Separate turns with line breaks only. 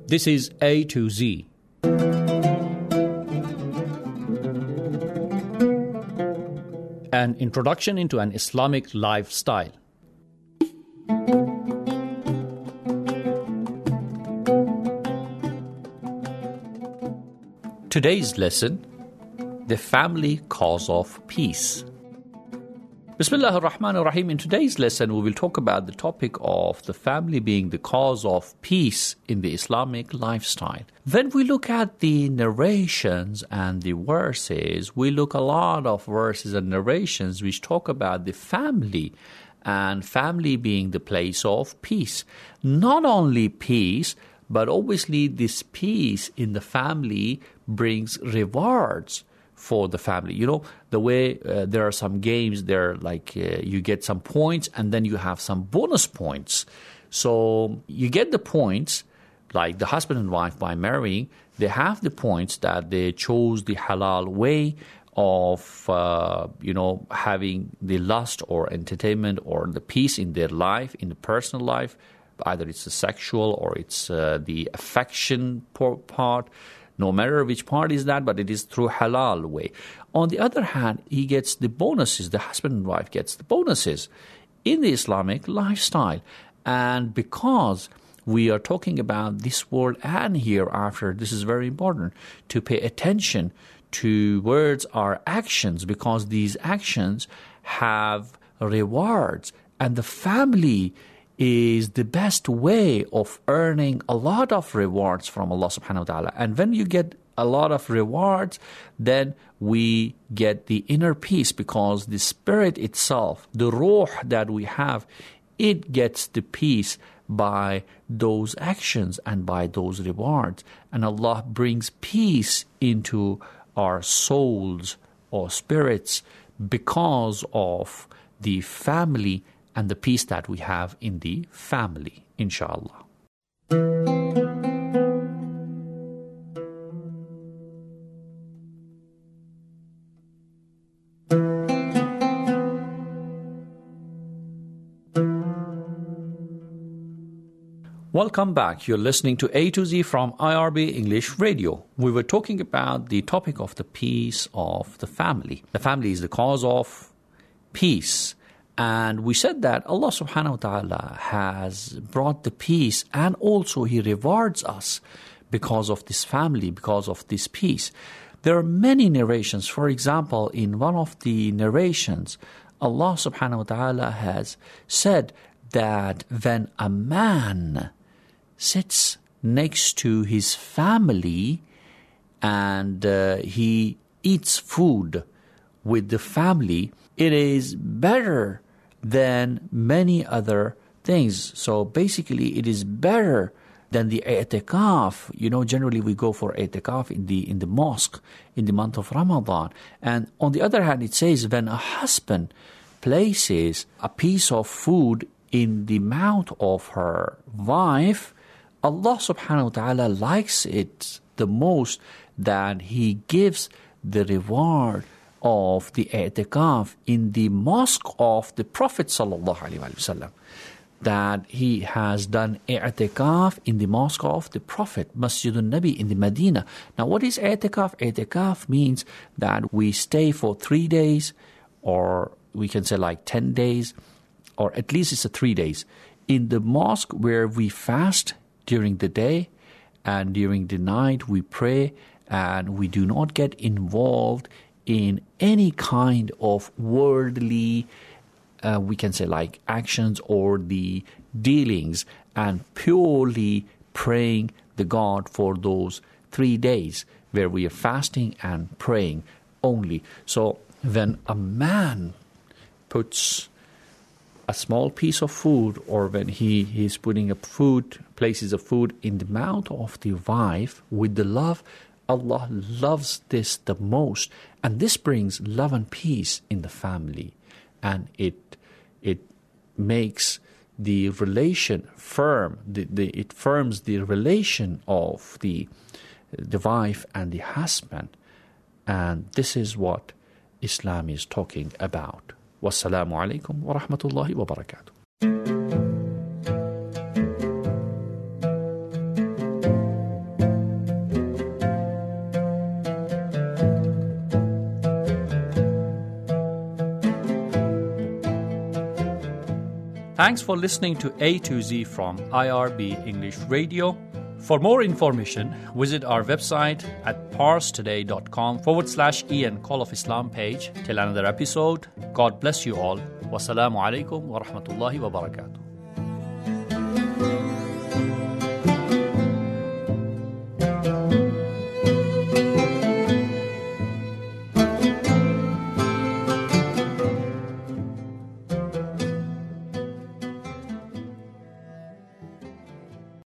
This is A to Z. An introduction into an Islamic lifestyle. Today's lesson, the family cause of peace. Bismillah ar-Rahman ar-Rahim. In today's lesson, we will talk about the topic of the family being the cause of peace in the Islamic lifestyle. When we look at the narrations and the verses, we look a lot of verses and narrations which talk about the family and family being the place of peace. Not only peace, but obviously this peace in the family brings rewards for the family. You know, the way there are some games there, like you get some points and then you have some bonus points. So you get the points, like the husband and wife by marrying, they have the points that they chose the halal way of, having the lust or entertainment or the peace in their life, in the personal life. Either it's the sexual or it's the affection part. No matter which part is that, but it is through halal way. On the other hand, he gets the bonuses. The husband and wife gets the bonuses in the Islamic lifestyle. And because we are talking about this world and hereafter, this is very important to pay attention towards our actions, because these actions have rewards, and the family is the best way of earning a lot of rewards from Allah subhanahu wa ta'ala. And when you get a lot of rewards, then we get the inner peace, because the spirit itself, the ruh that we have, it gets the peace by those actions and by those rewards. And Allah brings peace into our souls or spirits because of the family and the peace that we have in the family, inshallah. Welcome back. You're listening to A to Z from IRB English Radio. We were talking about the topic of the peace of the family. The family is the cause of peace. And we said that Allah subhanahu wa ta'ala has brought the peace, and also He rewards us because of this family, because of this peace. There are many narrations. For example, in one of the narrations, Allah subhanahu wa ta'ala has said that when a man sits next to his family and he eats food with the family, it is better than many other things. So basically, it is better than the i'tikaf. You know, generally we go for i'tikaf in the mosque in the month of Ramadan. And on the other hand, it says when a husband places a piece of food in the mouth of her wife, Allah subhanahu wa ta'ala likes it the most, that He gives the reward of the i'tikaf in the mosque of the Prophet sallallahu alaihi wasallam, that he has done i'tikaf in the mosque of the Prophet, Masjidun Nabi in the Medina. Now, what is i'tikaf? I'tikaf means that we stay for 3 days, or we can say like 10 days, or at least it's 3 days, in the mosque where we fast during the day, and during the night we pray, and we do not get involved in any kind of worldly, we can say like actions or the dealings, and purely praying the God for those 3 days where we are fasting and praying only. So when a man puts a small piece of food, or when he is putting a food, places of food in the mouth of the wife with the love, Allah loves this the most, and this brings love and peace in the family, and it makes the relation firm. It firms the relation of the wife and the husband, and this is what Islam is talking about. Wassalamu alaikum wa rahmatullahi wa barakatuh. Thanks for listening to A to Z from IRB English Radio. For more information, visit our website at parstoday.com/Ian Call of Islam page. Till another episode, God bless you all. Wassalamu alaikum wa rahmatullahi wa barakatuh.